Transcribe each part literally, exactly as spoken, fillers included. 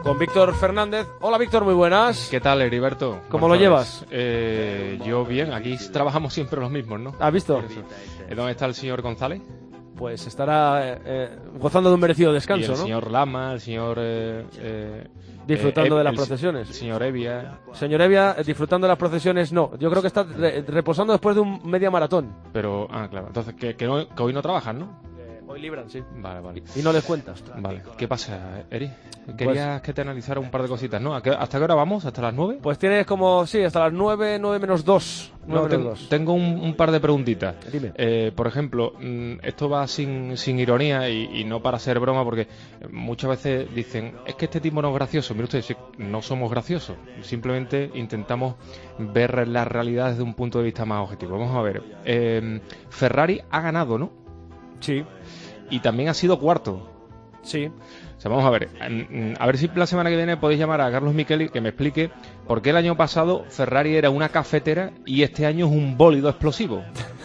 con Víctor Fernández. Hola Víctor, muy buenas. ¿Qué tal, Heriberto? ¿Cómo lo llevas? Eh, yo bien, aquí trabajamos siempre los mismos, ¿no? ¿Has visto? ¿Dónde está el señor González? Pues estará eh, eh, gozando de un merecido descanso, y el ¿no? El señor Lama, el señor... Eh, eh, disfrutando eh, de las el, procesiones. El señor Evia. Señor Evia, disfrutando de las procesiones, no. Yo creo que está re reposando después de un media maratón. Pero, ah, claro. Entonces, que, que, no, que hoy no trabajan, ¿no? Eh, hoy libran, sí. Vale, vale. Y no les cuentas. Vale. ¿Qué pasa, Eri? Querías pues, que te analizara un par de cositas, ¿no? ¿Hasta qué hora vamos? ¿Hasta las nueve? Pues tienes como, sí, hasta las nueve, nueve menos dos. No, ten, tengo un, un par de preguntitas. Dime. Eh, por ejemplo, esto va sin, sin ironía y, y no para ser broma, porque muchas veces dicen, es que este tipo no es gracioso. Mire usted, no somos graciosos. Simplemente intentamos ver la realidad desde un punto de vista más objetivo. Vamos a ver. Eh, Ferrari ha ganado, ¿no? Sí. Y también ha sido cuarto. Sí. O sea, vamos a ver, a ver si la semana que viene podéis llamar a Carlos Micheli que me explique por qué el año pasado Ferrari era una cafetera y este año es un bólido explosivo.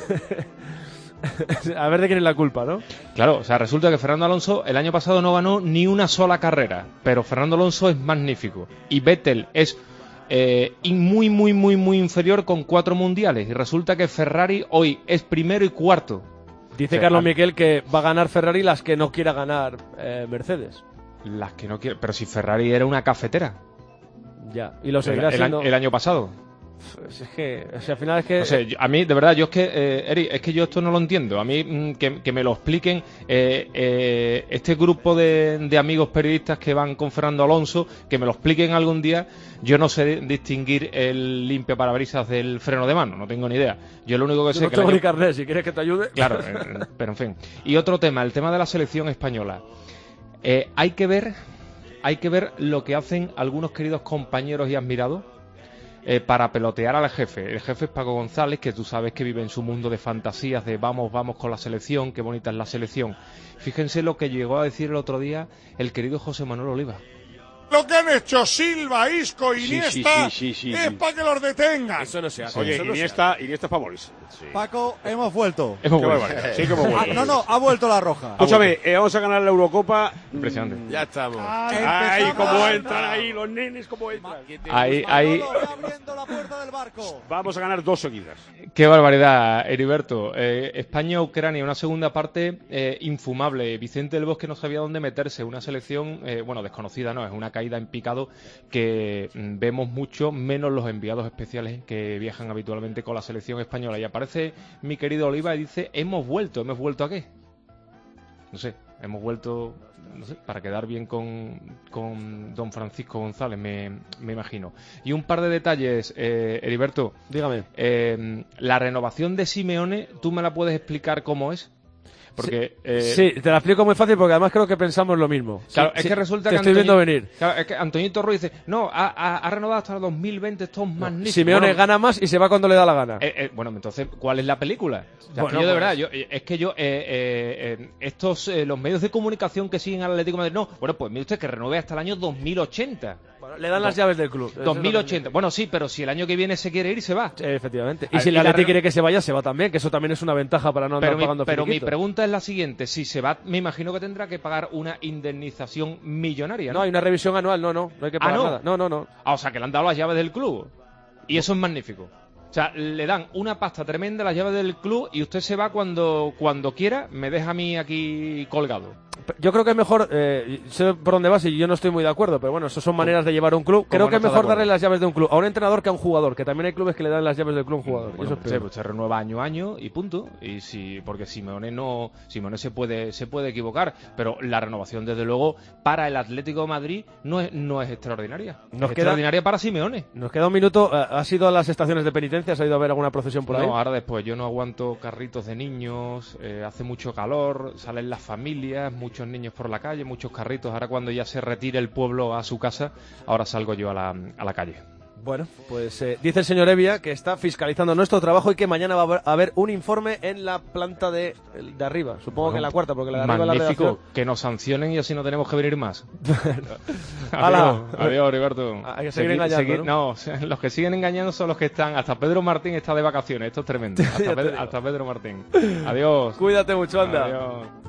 A ver de quién es la culpa, ¿no? Claro, o sea, resulta que Fernando Alonso el año pasado no ganó ni una sola carrera, pero Fernando Alonso es magnífico y Vettel es eh, muy, muy, muy, muy inferior con cuatro mundiales y resulta que Ferrari hoy es primero y cuarto. Dice o sea, Carlos al... Miquel que va a ganar Ferrari las que no quiera ganar eh, Mercedes. Las que no quiere, pero si Ferrari era una cafetera. Ya, y lo seguirá el, el, siendo... el año pasado. Pues es que, o sea, al final es que... O sea, yo, a mí, de verdad, yo es que, eh, Eri, es que yo esto no lo entiendo. A mí, mmm, que, que me lo expliquen eh, eh, este grupo de, de amigos periodistas que van con Fernando Alonso, que me lo expliquen algún día. Yo no sé distinguir el limpiaparabrisas del freno de mano, no tengo ni idea. Yo lo único que yo sé no que... tengo año... ni carnet, si quieres que te ayude. Claro, eh, pero en fin. Y otro tema, el tema de la selección española. Eh, hay que ver, hay que ver lo que hacen algunos queridos compañeros y admirados eh, para pelotear al jefe. El jefe es Paco González, que tú sabes que vive en su mundo de fantasías, de vamos, vamos con la selección, qué bonita es la selección. Fíjense lo que llegó a decir el otro día el querido José Manuel Oliva. Lo que han hecho Silva, Isco, Iniesta sí, sí, sí, sí, sí, es sí. para que los detengan. Eso no se hace. Oye, eso no Iniesta, Iniesta es para Boris. Sí. Paco, hemos vuelto. Hemos Qué vuelto. barbaridad. Sí que hemos vuelto. Ah, no, no, ha vuelto la roja. Escúchame, eh, vamos a ganar la Eurocopa. Impresionante. Ya estamos. Ay, cómo entran ahí los nenes, cómo entran. Ahí, ahí... Manolo, ve abriendo la puerta del barco. Vamos a ganar dos seguidas. Qué barbaridad, Heriberto. Eh, España-Ucrania, una segunda parte eh, infumable. Vicente del Bosque no sabía dónde meterse. Una selección, eh, bueno, desconocida no, es una caída en picado que mm, vemos mucho, menos los enviados especiales que viajan habitualmente con la selección española. Y aparece mi querido Oliva y dice, hemos vuelto. ¿Hemos vuelto a qué? No sé, hemos vuelto... No sé, para quedar bien con, con don Francisco González, me, me imagino. Y un par de detalles, eh, Heriberto. Dígame. Eh, la renovación de Simeone, ¿tú me la puedes explicar cómo es? Porque, sí, eh, sí, te la explico muy fácil porque además creo que pensamos lo mismo. Claro, sí, es sí, que resulta te que estoy Antoñi... viendo venir. Claro, es que Antoñito Ruiz dice, no, ha, ha, ha renovado hasta el dos mil veinte, esto es magnífico. Simeone bueno, gana más y se va cuando le da la gana. Eh, eh, bueno, entonces, ¿cuál es la película? O sea, Bueno, yo de pues... verdad, yo, es que yo, eh, eh, eh, estos, eh, los medios de comunicación que siguen al Atlético de Madrid, no, bueno, pues mire usted que renueve hasta el año dos mil ochenta. Bueno, le dan las llaves del club. dos mil ochenta. Bueno, sí, pero si el año que viene se quiere ir, se va. Eh, efectivamente. Y A, si el y Atlético re... quiere que se vaya, se va también, que eso también es una ventaja para no andar pero pagando mi, Pero finiquitos. mi pregunta es la siguiente, si se va, me imagino que tendrá que pagar una indemnización millonaria, ¿no? No, hay una revisión anual, no, no, no hay que pagar ¿Ah, no? nada. No, no, no. Ah, o sea, que le han dado las llaves del club. Y eso es magnífico. O sea, le dan una pasta tremenda, las llaves del club, y usted se va cuando, cuando quiera, me deja a mí aquí colgado. Yo creo que es mejor, eh, sé por dónde vas y yo no estoy muy de acuerdo, pero bueno, eso son maneras de llevar un club. Creo que es mejor darle las llaves de un club a un entrenador que a un jugador, que también hay clubes que le dan las llaves del club a un jugador. Bueno, eso es sí, pues se renueva año a año y punto. Y si, porque Simeone no, Simeone se puede, se puede equivocar, pero la renovación desde luego para el Atlético de Madrid no es, no es extraordinaria. Nos es queda, extraordinaria para Simeone. Nos queda un minuto. ¿Has ido a las estaciones de penitencia? ¿Has ido a ver alguna procesión por ahí? No, ahora después. Yo no aguanto carritos de niños, eh, hace mucho calor, salen las familias, muchos niños por la calle, muchos carritos. Ahora cuando ya se retire el pueblo a su casa, ahora salgo yo a la, a la calle. Bueno, pues eh, dice el señor Evia que está fiscalizando nuestro trabajo y que mañana va a haber, a haber un informe en la planta de, de arriba. Supongo bueno, que en la cuarta, porque la de arriba magnífico, es la redacción. Que nos sancionen y así no tenemos que venir más. adiós, adiós, Heriberto. Hay que seguir Segui, engañando, seguir, ¿no? No, los que siguen engañando son los que están... Hasta Pedro Martín está de vacaciones, esto es tremendo. Hasta, Pedro, hasta Pedro Martín. Adiós. Cuídate mucho, anda. Adiós.